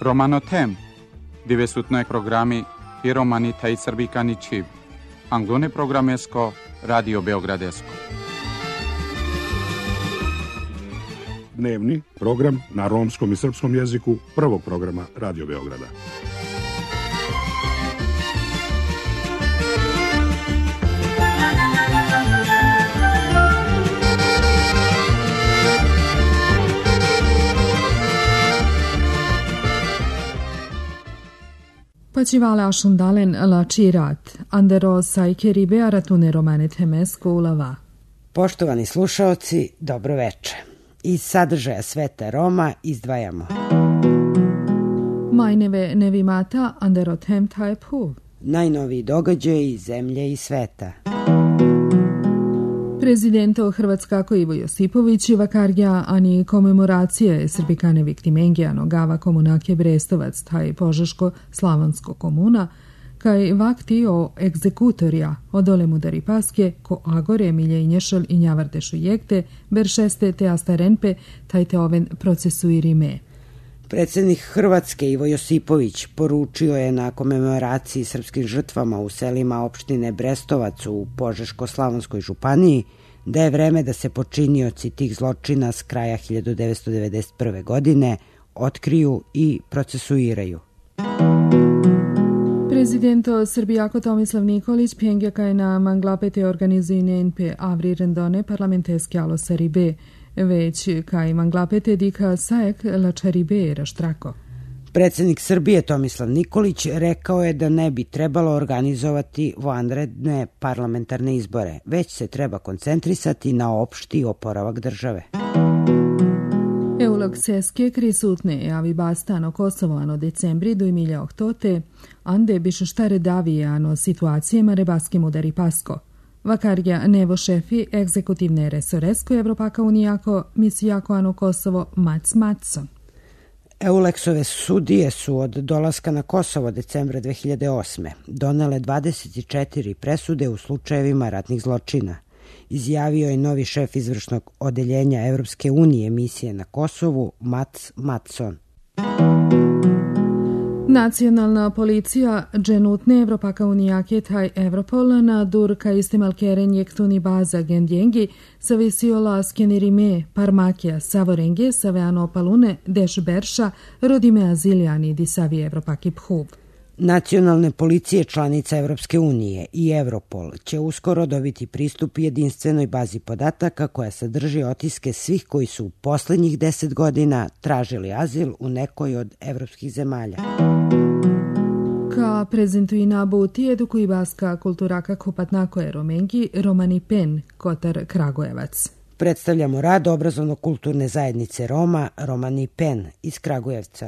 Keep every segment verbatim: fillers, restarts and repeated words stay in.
Romanotem, devetnaj programi i romani taj srbikani čib. Anglone programesko, Radio Beogradesko. Dnevni program na romskom i srpskom jeziku prvog programa Radio Beograda. Pačivala ašundalen la čirat, andero sajke ribe aratune romane temesko ulava. Poštovani slušaoci, dobro veče. Iz sadržaja Sveta Roma izdvajamo Majneve nevimata andero tem taj puv. Najnoviji događaji zemlje i sveta. Prezidento Hrvatskako Ivo Josipović i vakarja ani komemoracije Srbikane Viktimengijano Gava komunake Brestovac taj Požeško-Slavonsko komuna kaj vakti o egzekutorja odole mudari paske ko agore milje i nješel i njavardešu jekte ber šeste te astarenpe taj te oven procesuirime. Predsjednik Hrvatske Ivo Josipović poručio je na komemoraciji srpskim žrtvama u selima opštine Brestovac u Požeško-Slavonskoj županiji da je vreme da se počinioci tih zločina s kraja hiljadu devetsto devedeset prve. godine otkriju i procesuiraju. Prezidento Srbijako Tomislav Nikolić pjengjaka je na manglapete organizuju N P Avri Rendone parlamenteske alosaribe, već kaj manglapete dika sajek lačaribe raštrako. Predsjednik Srbije Tomislav Nikolić rekao je da ne bi trebalo organizovati vanredne parlamentarne izbore, već se treba koncentrisati na opšti oporavak države. Eulog seske krisutne avi bastano Kosovo ano decembri do milja ohtote, ande bišu štare davije ano situacijema rebaskim udari pasko. Vakarja nevo šefi egzekutivne resoresko Evropaka unijako misijako ano Kosovo Mac Matson. Euleksove sudije su od dolaska na Kosovo decembra dve hiljade osme. donele dvadeset četiri presude u slučajevima ratnih zločina. Izjavio je novi šef izvršnog odeljenja Evropske unije misije na Kosovu Mac Matson. Nacionalna policija dženutne Evropaka unijake taj Evropol na durka istimalkeren jektuni baza gendjengi savisiola skenirime parmakija savorenge saveano palune deš berša rodime azilijani di savi Evropaki phuv. Nacionalne policije članica Evropske unije i Europol će uskoro dobiti pristup jedinstvenoj bazi podataka koja sadrži otiske svih koji su u posljednjih deset godina tražili azil u nekoj od evropskih zemalja. Ka prezentuji nabuti edukuji baska kulturaka kopatnako je romengi Romani Pen, Kotar Kragujevac. Predstavljamo rad obrazovno-kulturne zajednice Roma Romani Pen iz Kragujevca.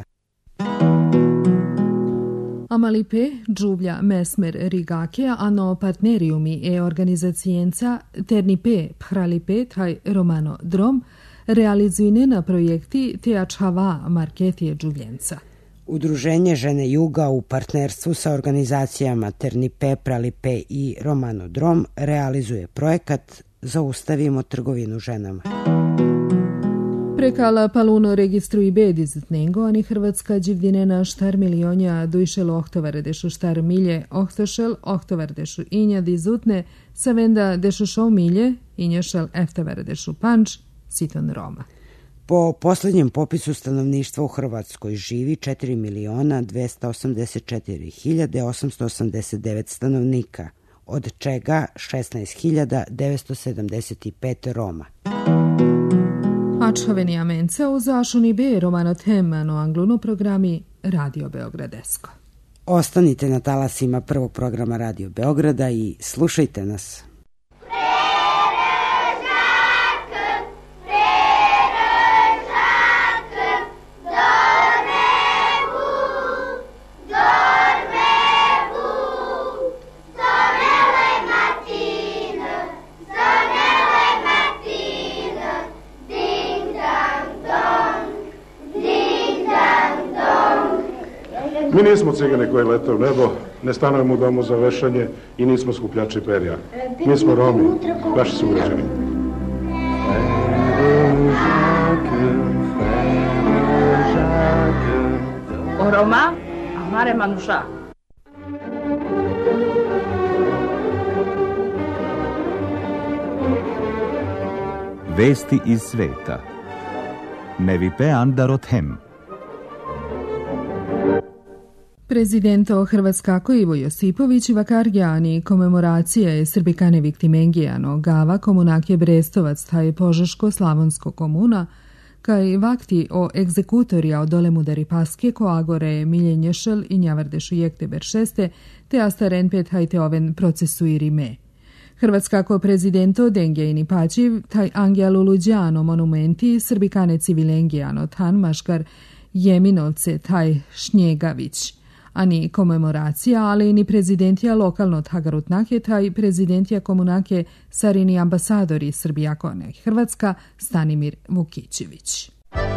Amalipe, Đuvlja, Mesmer, Rigake, ano partneriumi e organizacijenca Ternipe, Phralipe, taj Romano Drom, realizujne na projekti Teačhava Marketije Đuvljenca. Udruženje Žene Juga u partnerstvu sa organizacijama Ternipe, Pralipe i Romano Drom realizuje projekat Zaustavimo trgovinu ženama. Prekala paluno registruji bedizitnengo, ani Hrvatska dživdinena štar milionja dujšel ohtovar dešu štar milje ohtošel ohtovar dešu inja dizutne savenda dešu šov milje injašel eftavar dešu panč siton Roma. Po posljednjem popisu stanovništva u Hrvatskoj živi četiri miliona dvesta osamdeset četiri hiljade osamsto osamdeset devet stanovnika, od čega šesnaest hiljada devetsto sedamdeset pet Roma. Ačhoveni amenca u zašuni be romano temano angluno programi Radio Beogradesko. Ostanite na talasima prvog programa Radio Beograda i slušajte nas. Mi nismo cigani koji lete u nebo, ne stanujemo u domu za vešanje i nismo skupljači perja. Mi smo Romi, vaši sugrađani. Roma, amare Manusha. Vesti iz sveta. Nevipe Andarothem. Prezidento Hrvatskako Ivo Josipović vakargjani komemoracije Srbikane Viktimengijano Gava komunake Brestovac taj Požeško-Slavonsko komuna kaj vakti o egzekutorija od dolemu Daripaske ko agore Miljenješel i Njavardešu jekte Beršeste te astaren pet hajte oven procesuiri me. Hrvatskako prezidento Dengejni Pačiv taj Angelu Luđano monumenti Srbikane Civilengijano Tan Maškar Jeminovce taj Šnjegavić. Ani komemoracija, ali ni prezidentija lokalno Tagarutnake, taj prezidentija komunake Sarini ambasadori Srbijakone Hrvatska Stanimir Vukićević.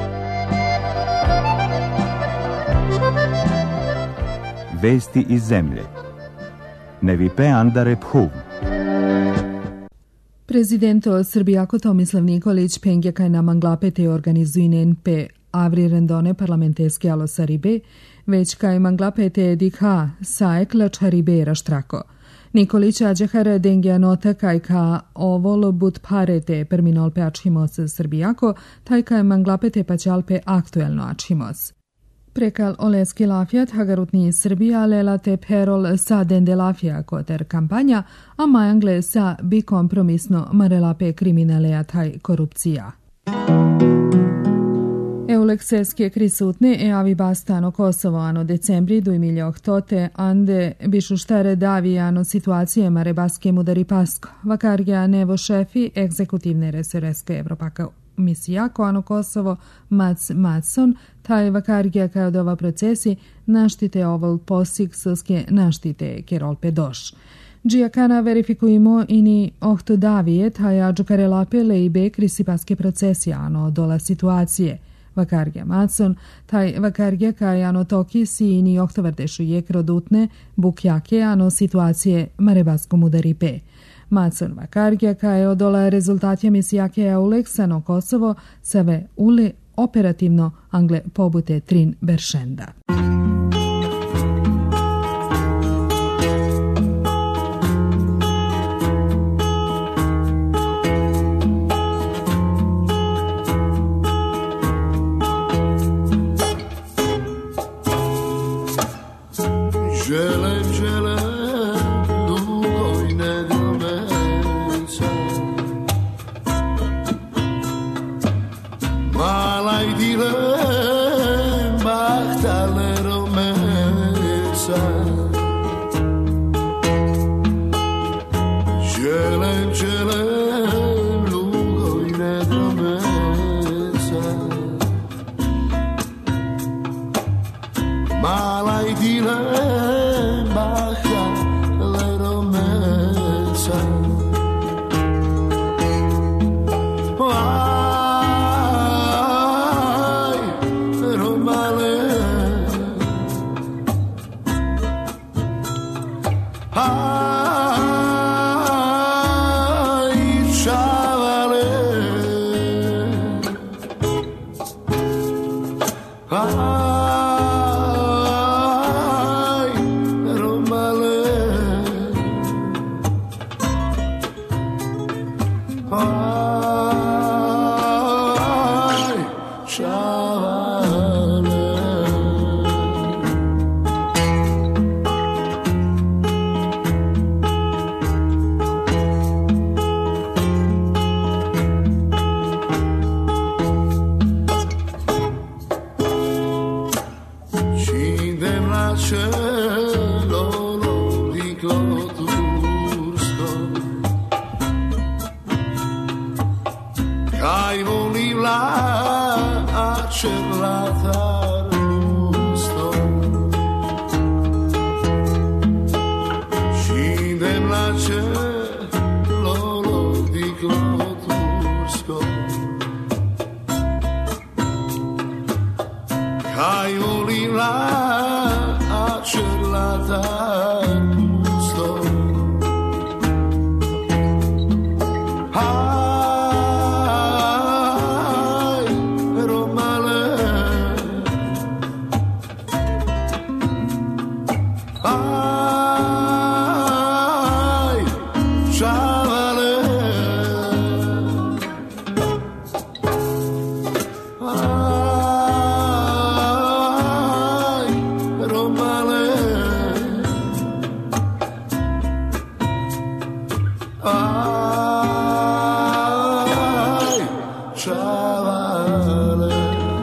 Vesti iz zemlje. Nevipe Andare Phuv. Prezidento Srbijako Tomislav Nikolić pengjaka na manglapete organizuinen pe avri rendone parlamenteske alo Saribe, već kaj manglapete dikha saek lačaribe raštrako. Nikolić ađehar dengja nota kaj ka ovolo but parete perminolpe ačhimos Srbijako, taj kaj manglapete pačalpe aktuelno ačhimos. Prekal oleski lafjat hagarutni Srbija lelate perol sa dende lafja koter kampanja, a majangle sa bi kompromisno marelape kriminalea taj korupcija. Eulekseske krisutne e avi bastano Kosovo ano decembri du miljoh tote ande bišuštare davijano situacije mare baske mudari pasko. Vakargja nevo šefi egzekutivne resereske Evropaka misijako ano Kosovo Mac Matson, taj vakargja kao dova procesi naštite ovol posik soske naštite kerolpe doš. Džijakana verifikujemo ini ohto davije taj adžukarelape leibe krisipaske procesi ano dola situacije. Vakargja Matson, taj vakargja kaj ano toki si ini ohtovardešu jek rodutne bukjake ano situacije marebaskom udaripe. Matson vakargja kaj odola rezultatja misijake Euleksano Kosovo save ule operativno angle pobute trin Beršenda. čavale.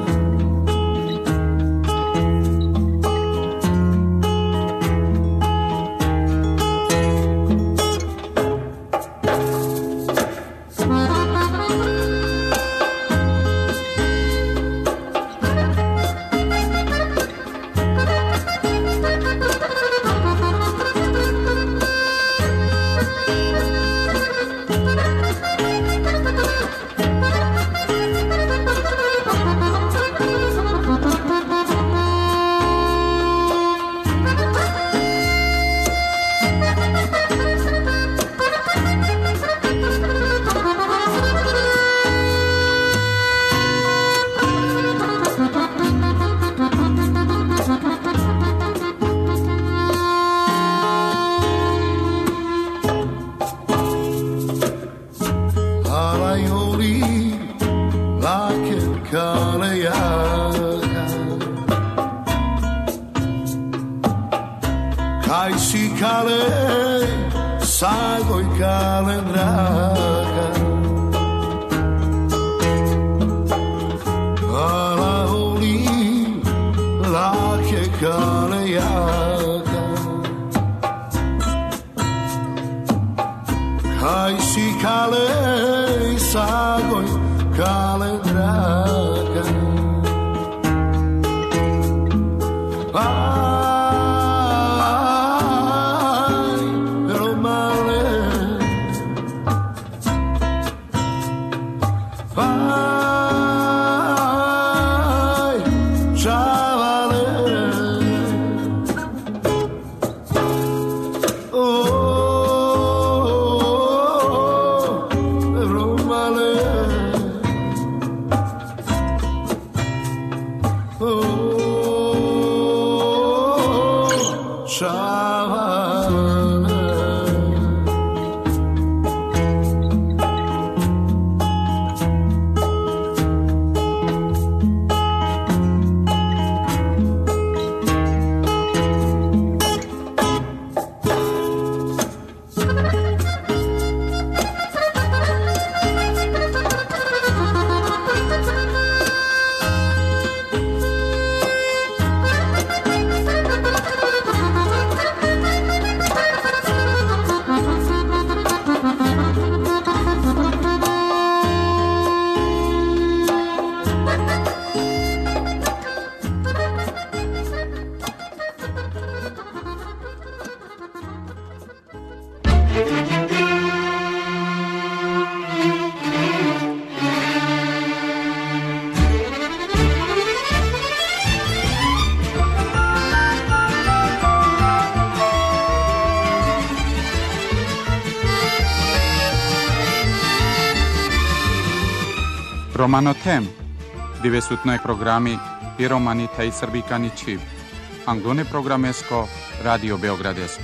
Romanotem, divesutnoj programi i romanita i srbikani čib. Anglone programesko, Radio Beogradesko.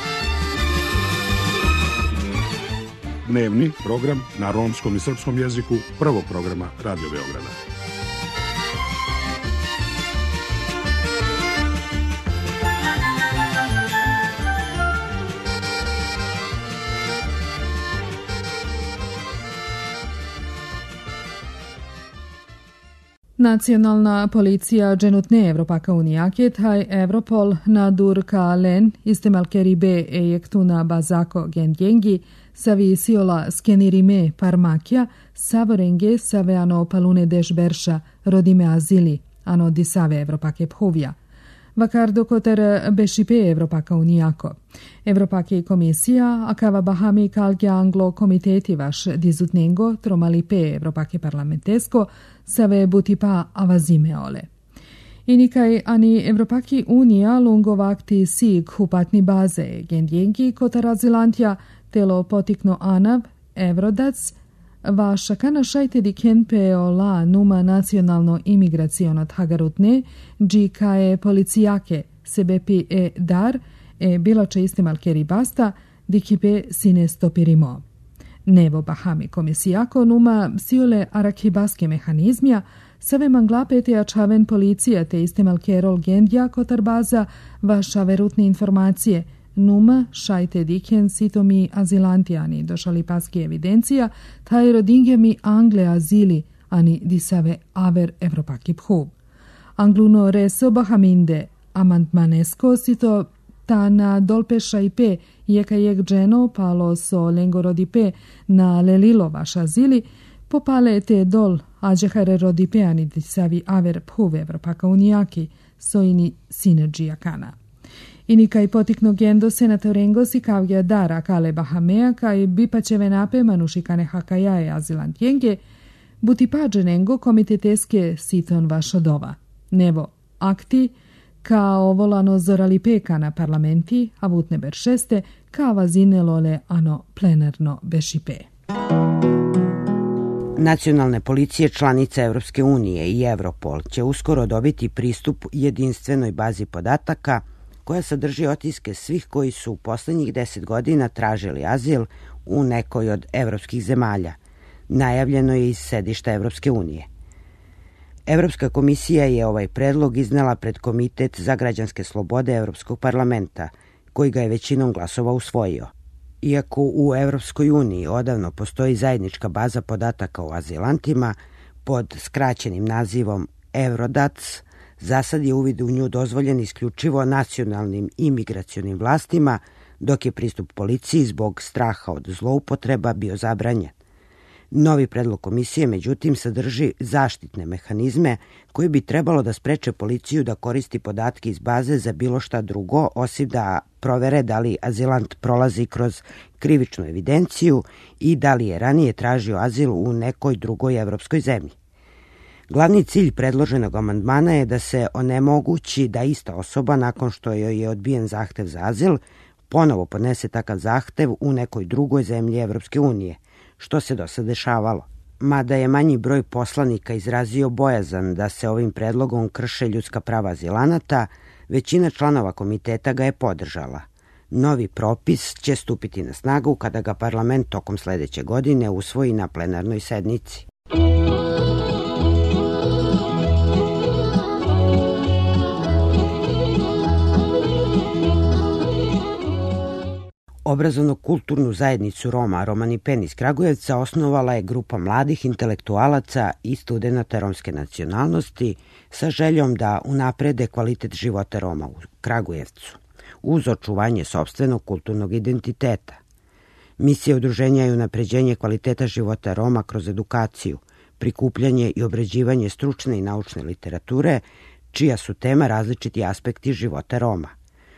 Dnevni program na romskom i srpskom jeziku prvog programa Radio Beograda. Nacionalna policija Gjenutne Evropaka Unijaket haj Evropol na dur ka len istemalkeribe ejektuna bazako gendjengi savisiola skenirime parmakja savorenge saveano palune dešberša rodime azili ano disave Evropake phovja. Vakardo koter bešipe Evropaka Unijako. Evropake komisija akava bahami kalke anglo komiteti vaš dizutnengo tromalipe Evropake parlamentesko save butipa avazime ole. Inikaj ani Evropaki Unija lungo vakti sig hupatni baze gendjengi kotar azilantja telo potikno anav Evrodac vašakana šajte diken peola numa nacionalno imigraciono hagarutne džikae policijake sebepi e dar e bilače istemalkeri basta dikipe sine stopirimo. Nevo bahami komisijako numa siole arakibaske mehanizmija save manglapete ačaven policija te istemalkerol gendja kotar baza vaša verutne informacije numa šajte diken sitomi azilantijani došali paski evidencija taj rodingemi Angle azili ani di save aver Evropaki phub. Angluno reso bahaminde amantmanesko sito ta na dolpešaipe jeka jek dženo palo so lengorodipe na lelilo vašazili, popale te dol ađehare rodipe ani di savi aver phub Evropaka unijaki soini sinerđija kana. Ini kaj potikno gendo senatorengo si kavja dara kale bahamea kaj bipačeve nape manušikane hakajae azilantjenge, buti pađenengo komiteteske siton vašodova. Nevo akti, kao volano zorali peka na parlamenti, a vutne beršeste, ka vazine lole ano plenarno bešipe. Nacionalne policije članice Evropske unije i Europol će uskoro dobiti pristup jedinstvenoj bazi podataka koja sadrži otiske svih koji su u poslednjih deset godina tražili azil u nekoj od evropskih zemalja. Najavljeno je iz sedišta Evropske unije. Evropska komisija je ovaj predlog iznela pred Komitet za građanske slobode Evropskog parlamenta, koji ga je većinom glasova usvojio. Iako u Evropskoj uniji odavno postoji zajednička baza podataka o azilantima pod skraćenim nazivom Eurodac, za sad je uvid u nju dozvoljen isključivo nacionalnim imigracionim vlastima, dok je pristup policiji zbog straha od zloupotreba bio zabranjen. Novi predlog komisije, međutim, sadrži zaštitne mehanizme koji bi trebalo da spreče policiju da koristi podatke iz baze za bilo šta drugo, osim da provere da li azilant prolazi kroz krivičnu evidenciju i da li je ranije tražio azil u nekoj drugoj evropskoj zemlji. Glavni cilj predloženog amandmana je da se onemogući da ista osoba, nakon što joj je odbijen zahtev za azil, ponovo podnese takav zahtev u nekoj drugoj zemlji Evropske unije, što se do sad dešavalo. Mada je manji broj poslanika izrazio bojazan da se ovim predlogom krše ljudska prava azilanata, većina članova komiteta ga je podržala. Novi propis će stupiti na snagu kada ga parlament tokom sledeće godine usvoji na plenarnoj sednici. Obrazovno-kulturnu zajednicu Roma Romani Pen iz Kragujevca osnovala je grupa mladih intelektualaca i studenata romske nacionalnosti sa željom da unaprede kvalitet života Roma u Kragujevcu, uz očuvanje sopstvenog kulturnog identiteta. Misija udruženja je unapređenje kvaliteta života Roma kroz edukaciju, prikupljanje i obrađivanje stručne i naučne literature, čija su tema različiti aspekti života Roma.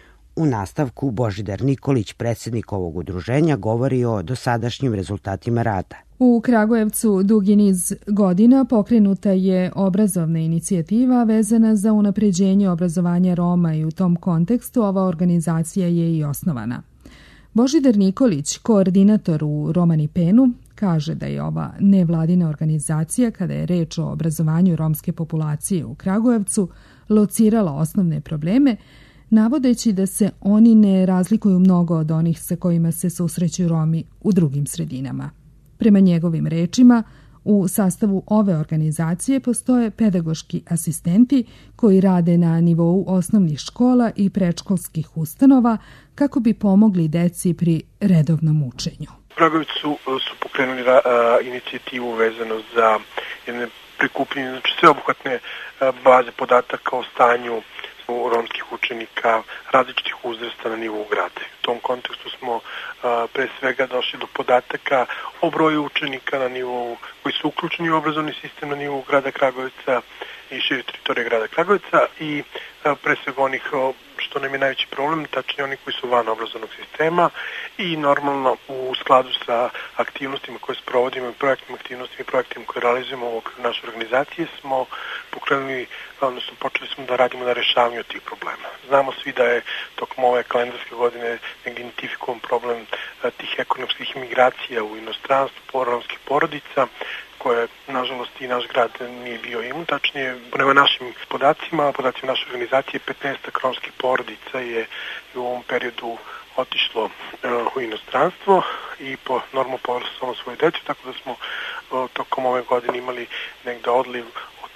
U nastavku Božidar Nikolić, predsjednik ovog udruženja, govori o dosadašnjim rezultatima rada. U Kragujevcu dugi niz godina pokrenuta je obrazovna inicijativa vezana za unapređenje obrazovanja Roma i u tom kontekstu ova organizacija je i osnovana. Božidar Nikolić, koordinator u Romani Penu, kaže da je ova nevladina organizacija, kada je reč o obrazovanju romske populacije u Kragujevcu, locirala osnovne probleme, navodeći da se oni ne razlikuju mnogo od onih sa kojima se susreću Romi u drugim sredinama. Prema njegovim rečima, u sastavu ove organizacije postoje pedagoški asistenti koji rade na nivou osnovnih škola i predškolskih ustanova kako bi pomogli deci pri redovnom učenju. U Kragujevcu su pokrenuli a, inicijativu vezano za jedne prikupljanje, znači sveobuhvatne baze podataka o stanju romskih učenika različitih uzrasta na nivou grada. U tom kontekstu smo a, pre svega došli do podataka o broju učenika na nivou koji su uključeni u obrazovni sistem na nivou grada Kragujevca i šire teritorije grada Kragujevca i a, pre svega onih o, što nam je najveći problem, tačnije oni koji su van obrazovnog sistema i normalno u skladu sa aktivnostima koje sprovodimo, projektnim aktivnostima i projektima koje realizujemo u okviru naše organizacije smo pokrenuli, odnosno počeli smo da radimo na rešavanju tih problema. Znamo svi da je tokom ove kalendarske godine identifikovan problem tih ekonomskih imigracija u inostranstvu, romskih porodica, koje, nažalost, i naš grad nije bio imun. Tačnije, prema našim podacima, podacima naše organizacije, petnaest romskih porodica je u ovom periodu otišlo uh, u inostranstvo i po normalno povrstveno svoju decu, tako da smo uh, tokom ove godine imali negde odliv od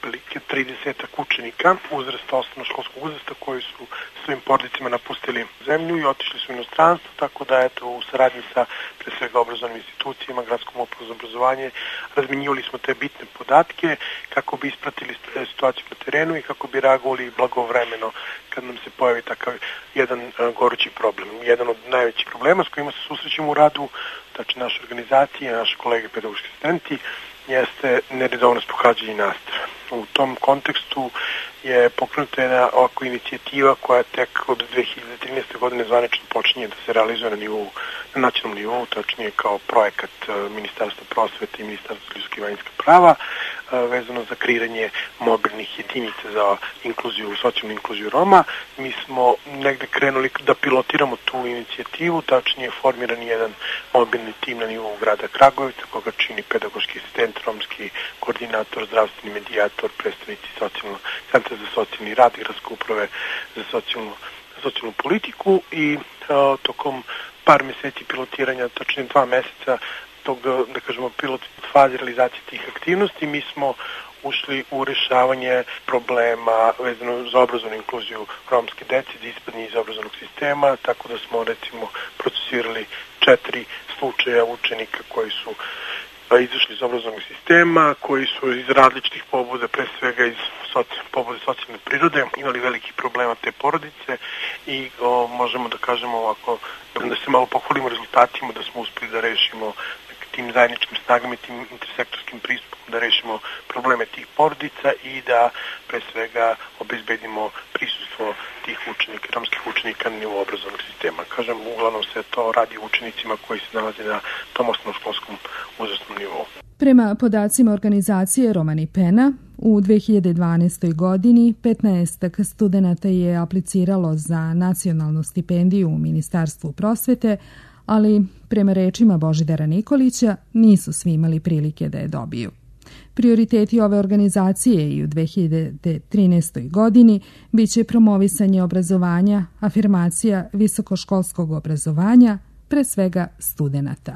otprilike tridesetak učenika uzrasta, osnovnoškolskog uzrasta, koji su svojim porodicama napustili zemlju i otišli su u inostranstvo, tako da eto u saradnji sa pre svega obrazovnim institucijama, gradskom upravom za obrazovanje, razmenjivali smo te bitne podatke kako bi ispratili situaciju na terenu i kako bi reagovali blagovremeno kad nam se pojavi takav jedan uh, gorući problem. Jedan od najvećih problema s kojima se susrećemo u radu, znači naše organizacije, naše kolege pedagoški asistenti, jeste neredovnost pohađanja nastave. U tom kontekstu je pokrenuta jedna ovako inicijativa koja tek od dve hiljade trinaeste. godine zvanično počinje da se realizuje na nivou, na nacionalnom nivou, tačnije kao projekat Ministarstva prosvete i Ministarstva ljudskih i manjinskih prava, vezano za kreiranje mobilnih jedinica za inkluziju, socijalnu inkluziju Roma. Mi smo negde krenuli da pilotiramo tu inicijativu, tačnije formiran jedan mobilni tim na nivou grada Kragujevca, koga čini pedagoški asistent, romski koordinator, zdravstveni medijator, predstavnici socijalno, centra za socijalni rad, gradske uprave za socijalnu, socijalnu politiku i a, tokom par meseci pilotiranja, tačnije dva meseca tog, da kažemo, pilot faze realizacije tih aktivnosti, mi smo ušli u rešavanje problema vezano za obrazovnu inkluziju romske dece, za ispadnje iz obrazovnog sistema, tako da smo recimo procesirali četiri slučaja učenika koji su izašli iz obrazovnog sistema, koji su iz različitih pobuda, pre svega iz soci, pobude socijalne prirode, imali velikih problema te porodice i o, možemo da kažemo ovako, da se malo pohvalimo rezultatima, da smo uspeli da rešimo tim zajedničkim snagama i tim intersektorskim pristupom da rešimo probleme tih porodica i da pre svega obezbedimo prisustvo tih učenika, romskih učenika na nivou obrazovnog sistema. Kažem, uglavnom se to radi učenicima koji se nalaze na tom osnovnoškolskom uzrasnom nivou. Prema podacima organizacije Romani Pena, u dve hiljade dvanaestoj. godini petnaestak studenata je apliciralo za nacionalnu stipendiju u Ministarstvu prosvete, ali prema rečima Božidara Nikolića nisu svi imali prilike da je dobiju. Prioriteti ove organizacije i u dve hiljade trinaestoj. godini biće promovisanje obrazovanja, afirmacija visokoškolskog obrazovanja, pre svega studenata.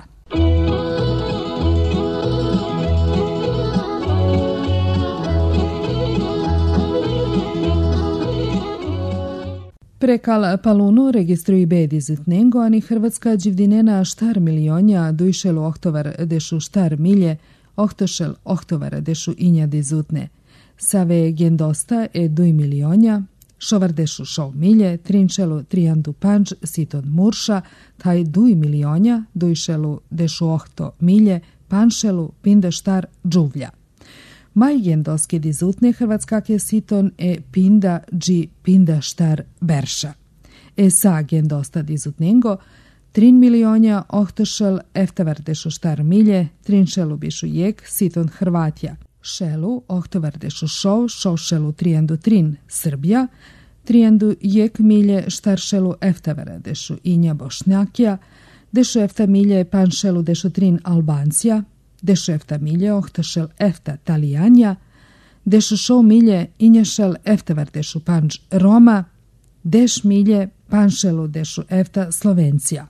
Prekal Palunu registruji bedi zutnengo, ani Hrvatska dživdinena štar milionja dujšelu ohtovar dešu štar milje, ohtošel ohtovara dešu injadi zutne. Save gendosta e duj milionja, šovar dešu šov milje, trinčelu trijandu panč siton murša, taj duj milionja dujšelu dešu ohto milje, panšelu pinda štar džuvlja. Maj gendoski dizutne hrvatskake siton e pinda dži pinda štar berša. E sa gendosta dizutnengo, trin milionja ohtošel eftavar dešu štar milje, trinšelu bišu jek siton Hrvatja. Šelu ohtovar dešu šov, šovšelu trijandu trin Srbija, trijandu jek milje štaršelu eftavara dešu inja Bošnjakija, dešu efta milje panšelu dešu trin Albancija, dešu efta milje ohtošel efta Talijanja, dešu šov milje inješel eftavar dešu panč Roma, deš milje panšelu dešu efta Slovencija.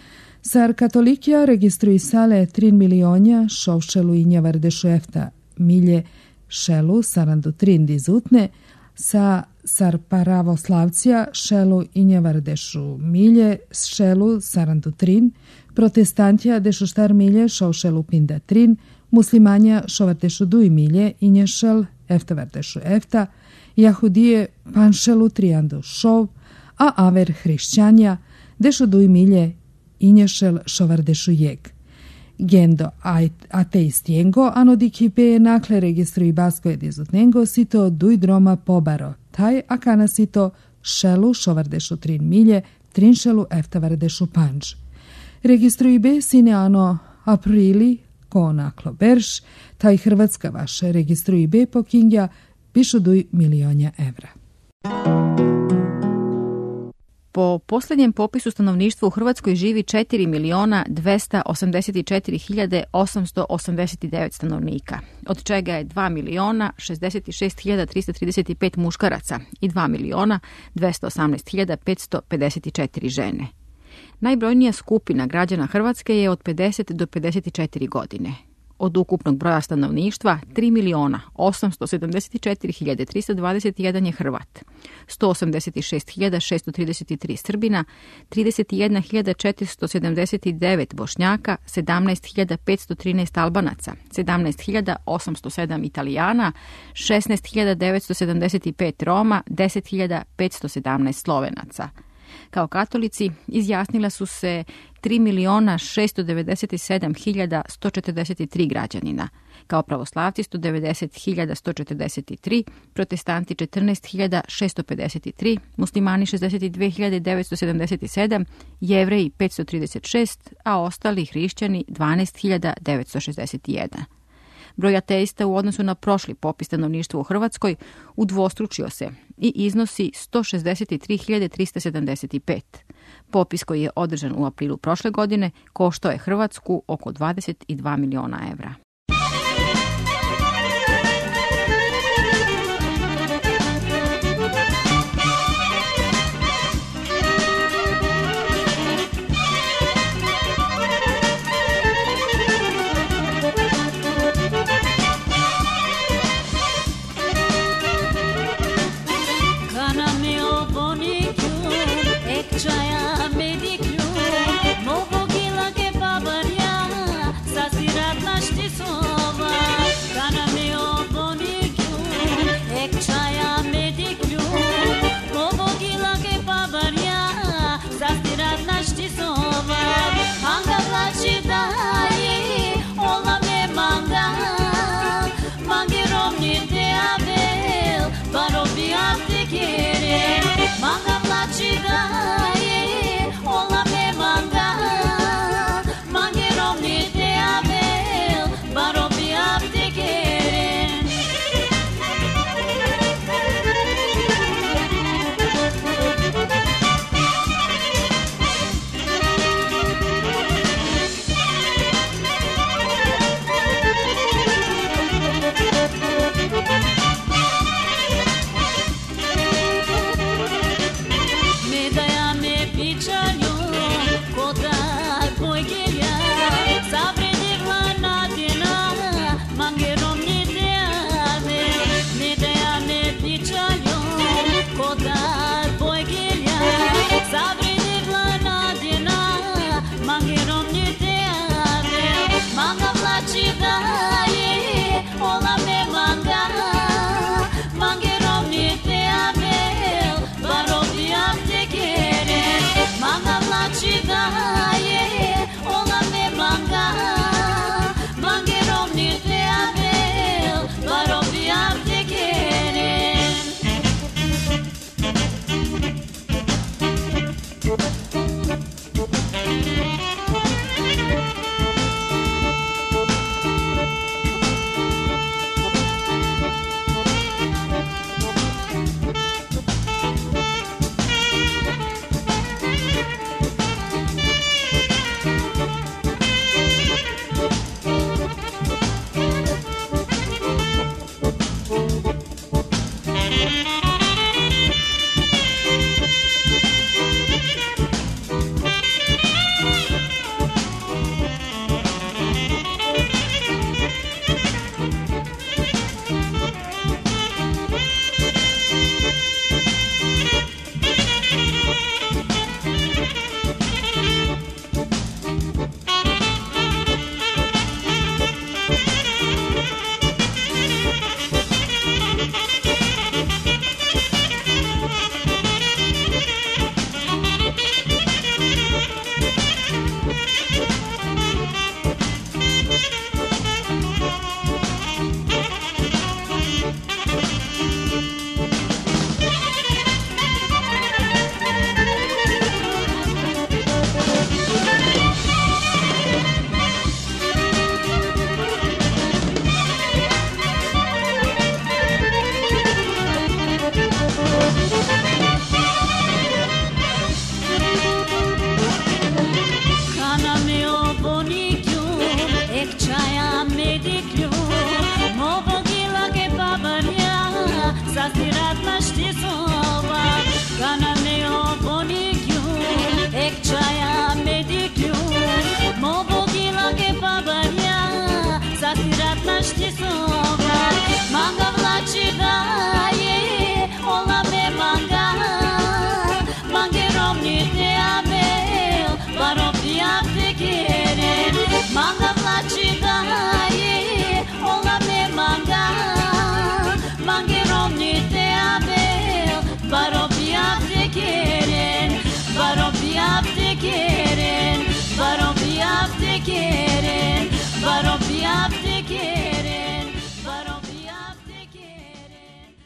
Sar katolikija registruji sale trin milionja šovšelu injavar dešu efta milje šelu sarandu trin dizutne, sa sar paravoslavcija šelu injavar dešu milje šelu sarandu trin, protestantija dešu štar milje šovšelu pinda trin, muslimanja šovar dešu duj milje inješel eftavar dešu efta, jahudije panšelu trijandu šov, a aver hrišćanja dešu duj milje inješel šovar dešu jek. Gendo ateistiengo anodiki nakle registrui basko edizutnengo sito duj droma pobaro, taj akana sito šelu šovar dešu trin milje, trinšelu eftavar dešu panč. Registrui be sine ano aprili ko naklo berš, taj Hrvatska vaše registrui be pokingja pišu duj milionja evra. Po posljednjem popisu stanovništva u Hrvatskoj živi četiri miliona dvesta osamdeset četiri hiljade osamsto osamdeset devet stanovnika, od čega je dva miliona šezdeset šest hiljada trista trideset pet muškaraca i dva miliona dvesta osamnaest hiljada petsto pedeset četiri žene. Najbrojnija skupina građana Hrvatske je od pedeset do pedeset četiri godine. Od ukupnog broja stanovništva, tri miliona osamsto sedamdeset četiri hiljade trista dvadeset jedan je Hrvat, sto osamdeset šest hiljada šesto trideset tri Srbina, trideset jedna hiljada četiristo sedamdeset devet Bošnjaka, sedamnaest hiljada petsto trinaest Albanaca, sedamnaest hiljada osamsto sedam Italijana, šesnaest hiljada devetsto sedamdeset pet Roma, deset hiljada petsto sedamnaest Slovenaca. Kao katolici izjasnila su se tri miliona šesto devedeset sedam hiljada sto četrdeset tri građanina, kao pravoslavci sto devedeset hiljada sto četrdeset tri, protestanti četrnaest hiljada šesto pedeset tri, muslimani šezdeset dve hiljade devetsto sedamdeset sedam, jevreji petsto trideset šest, a ostali hrišćani dvanaest hiljada devetsto šezdeset jedan. Broj ateista u odnosu na prošli popis stanovništva u Hrvatskoj udvostručio se i iznosi sto šezdeset tri hiljade trista sedamdeset pet. Popis koji je održan u aprilu prošle godine koštao je Hrvatsku oko dvadeset dva miliona evra. Sti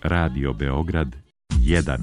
Radio Beograd jedan.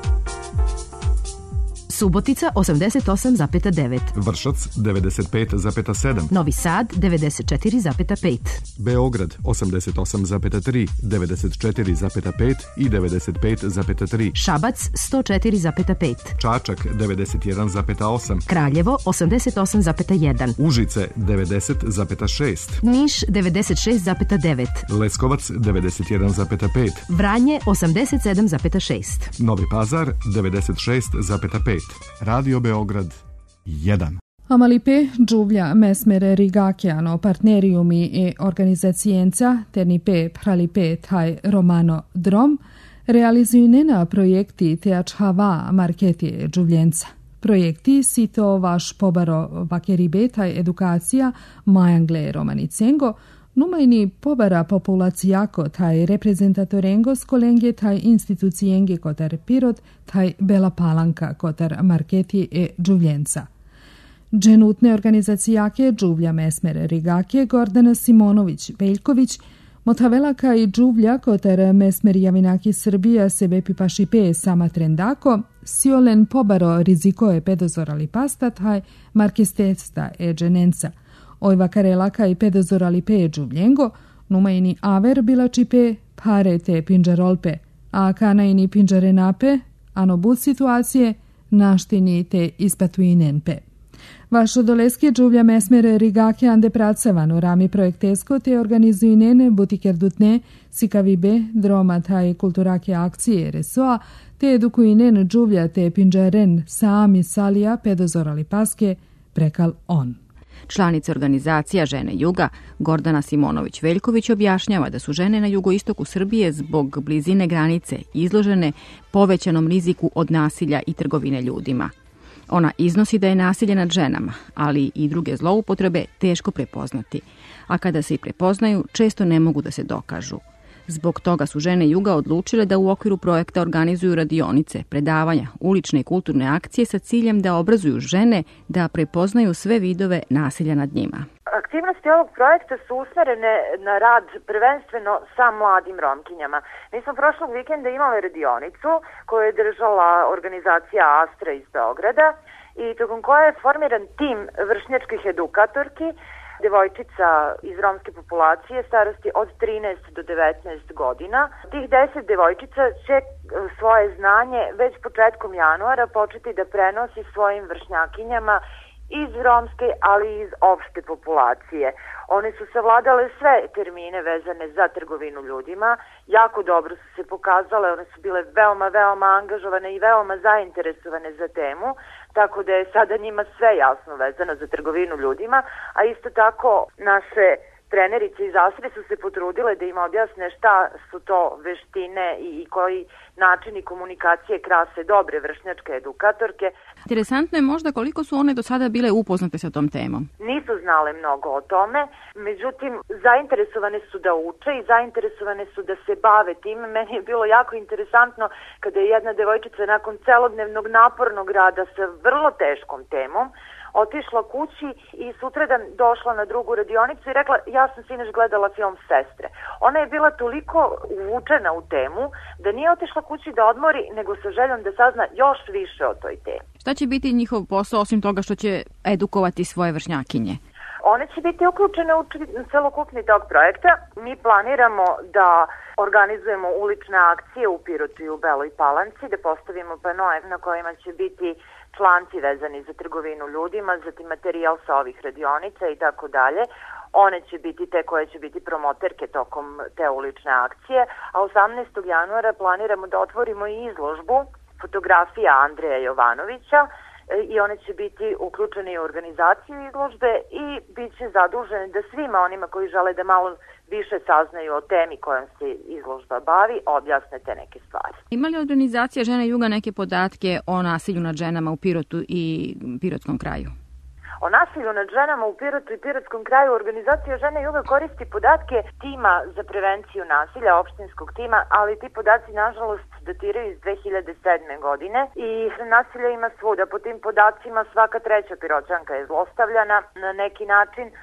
Subotica osamdeset osam zarez devet. Vršac devedeset pet zarez sedam. Novi Sad devedeset četiri zarez pet. Beograd osamdeset osam zarez tri, devedeset četiri zarez pet i devedeset pet zarez tri. Šabac sto četiri zarez pet. Čačak devedeset jedan zarez osam. Kraljevo osamdeset osam zarez jedan. Užice devedeset zarez šest. Niš devedeset šest zarez devet. Leskovac devedeset jedan zarez pet. Vranje osamdeset sedam zarez šest. Novi Pazar devedeset šest zarez pet. Radio Beograd jedan. Amalipe, Giulia Mesmer Rigachiano, partneriumi e organizazienza, Ternipe, Pralipe, Thai Romano Drom, realizuju projekti Teachhava Marketi Giulienza. Projekti sito vaš pobaro vakeribe, taj edukacija, majangle romanicengo, numajni pobara populacijako taj reprezentatorengo skolenge taj institucijenge kotar Pirot taj Bela Palanka kotar Marketi e Giulienza. Dženutne organizacijake Giulia Mesmer Rigake, Gordana Simonović Veljković, Motavelaka i Giulia kotar Mesmer Javinaki Srbija sebe pipašipe sama trendako, siolen pobaro rizikoje pedozorali pasta taj markestesta e dženenca. Ojva karelaka i pedozorali pe Giuliengo, numajni aver bilačipe, pare te pinđarolpe, a kanajni pinđarenape, ano bud situacije, naštini te ispatuinenpe. Vašo doleske Giulia Mesmer Rigake ande pracavano rami projektesko te organizuinene butikerdutne sikavibe droma taj kulturake akcije resoa te edukuinen Giulia te pinđaren sami salija pedozorali paske prekal on. Članica organizacija Žene Juga, Gordana Simonović-Veljković, objašnjava da su žene na jugoistoku Srbije zbog blizine granice izložene povećanom riziku od nasilja i trgovine ljudima. Ona iznosi da je nasilje nad ženama, ali i druge zloupotrebe teško prepoznati, a kada se i prepoznaju, često ne mogu da se dokažu. Zbog toga su žene Juga odlučile da u okviru projekta organizuju radionice, predavanja, ulične i kulturne akcije sa ciljem da obrazuju žene da prepoznaju sve vidove nasilja nad njima. Aktivnosti ovog projekta su usmerene na rad prvenstveno sa mladim Romkinjama. Mi smo prošlog vikenda imali radionicu koju je držala organizacija Astra iz Beograda i tokom koje je formiran tim vršnjačkih edukatorki, devojčica iz romske populacije starosti od trinaest do devetnaest godina. Tih deset devojčica će svoje znanje već početkom januara početi da prenosi svojim vršnjakinjama iz romske, ali i iz opšte populacije. One su savladale sve termine vezane za trgovinu ljudima, jako dobro su se pokazale, one su bile veoma, veoma angažovane i veoma zainteresovane za temu, tako da je sada njima sve jasno vezano za trgovinu ljudima, a isto tako naše trenerice iz Astre su se potrudile da im objasne šta su to veštine i koji načini komunikacije krase dobre vršnjačke edukatorke. Interesantno je možda koliko su one do sada bile upoznate sa tom temom. Nisu znale mnogo o tome, međutim zainteresovane su da uče i zainteresovane su da se bave tim. Meni je bilo jako interesantno kada je jedna devojčica nakon celodnevnog napornog rada sa vrlo teškom temom otišla kući i sutradan došla na drugu radionicu i rekla ja sam sinoć gledala film Sestre. Ona je bila toliko uvučena u temu da nije otišla kući da odmori, nego sa željom da sazna još više o toj temi. Šta će biti njihov posao osim toga što će edukovati svoje vršnjakinje? One će biti uključene u celokupni tog projekta. Mi planiramo da organizujemo ulične akcije u Pirotu i u Beloj Palanci, da postavimo panoje na kojima će biti članci vezani za trgovinu ljudima, zatim materijal sa ovih radionica i tako dalje. One će biti te koje će biti promoterke tokom te ulične akcije, a osamnaestog januara planiramo da otvorimo i izložbu fotografija Andreja Jovanovića i one će biti uključene u organizaciju izložbe i bit će zadužene da svima onima koji žele da malo više saznaju o temi kojom se izložba bavi, objasne te neke stvari. Ima li organizacija Žene Juga neke podatke o nasilju nad ženama u Pirotu i Pirotskom kraju? O nasilju nad ženama u Pirotu i Pirotskom kraju organizacija Žene Juga koristi podatke tima za prevenciju nasilja, opštinskog tima, ali ti podaci nažalost datiraju iz dve hiljade sedme. godine i nasilja ima svuda. Po tim podacima svaka treća Piroćanka je zlostavljana na neki način,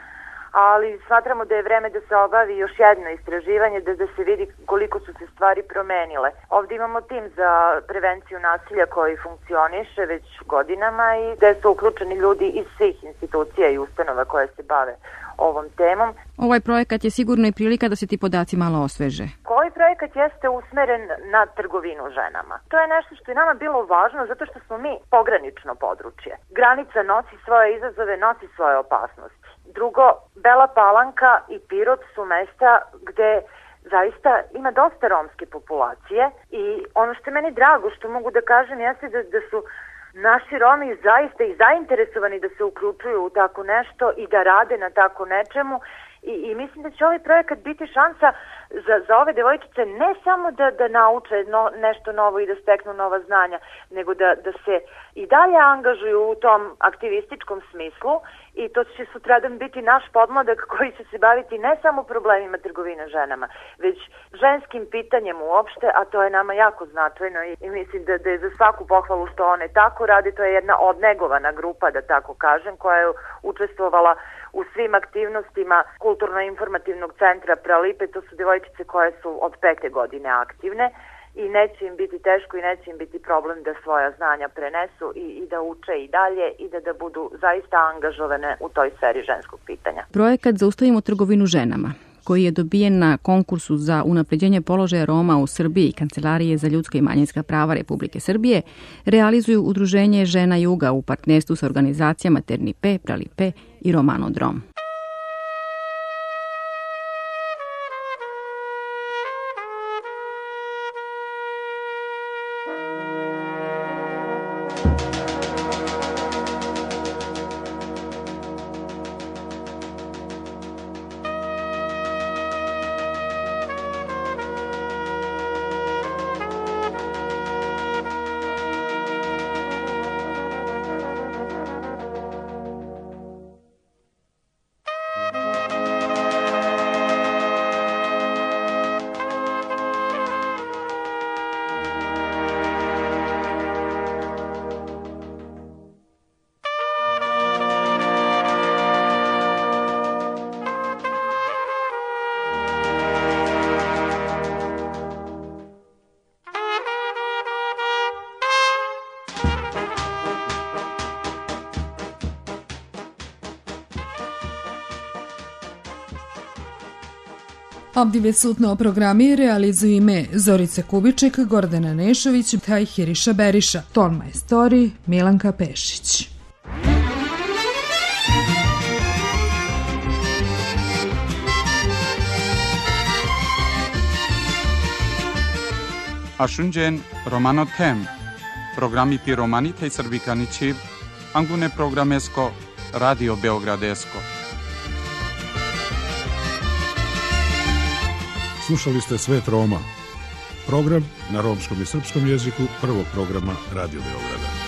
ali smatramo da je vreme da se obavi još jedno istraživanje, da, da se vidi koliko su se stvari promenile. Ovdje imamo tim za prevenciju nasilja koji funkcioniše već godinama i da su uključeni ljudi iz svih institucija i ustanova koje se bave ovom temom. Ovaj projekat je sigurno i prilika da se ti podaci malo osveže. Ovaj projekat jeste usmeren na trgovinu ženama. To je nešto što je nama bilo važno zato što smo mi pogranično područje. Granica nosi svoje izazove, nosi svoje opasnosti. Drugo, Bela Palanka i Pirot su mesta gde zaista ima dosta romske populacije i ono što je meni drago što mogu da kažem jeste da, da su naši Romi zaista i zainteresovani da se uključuju u tako nešto i da rade na tako nečemu i, i mislim da će ovaj projekat biti šansa za, za ove devojčice ne samo da, da nauče no, nešto novo i da steknu nova znanja, nego da, da se i dalje angažuju u tom aktivističkom smislu i to će sutradan biti naš podmladak koji će se baviti ne samo problemima trgovine ženama, već ženskim pitanjem uopšte, a to je nama jako značajno i, i mislim da, da je za svaku pohvalu što one tako rade. To je jedna odnegovana grupa, da tako kažem, koja je učestvovala u svim aktivnostima Kulturno-informativnog centra Pralipe. To su devojčice koje su od pete godine aktivne i neće im biti teško i neće im biti problem da svoja znanja prenesu i, i da uče i dalje i da, da budu zaista angažovane u toj sferi ženskog pitanja. Projekat Zaustavimo trgovinu ženama, koji je dobijen na konkursu za unapređenje položaja Roma u Srbiji i Kancelarije za ljudska i manjinska prava Republike Srbije, realizuju Udruženje Žena Juga u partnerstvu sa organizacijama Ternipe, Pralipe i Romanodrom. Obdivet programi realizuju ime Zorica Kubiček, Gordana Nešović, taj Hiriša Beriša, ton majstori Milanka Pešić. Ashunjen Romano Tem, programi pi Romanita i Srbikanići, angune programesko, Radio Beogradesko. Slušali ste Svet Roma, program na romskom i srpskom jeziku prvog programa Radio Beograda.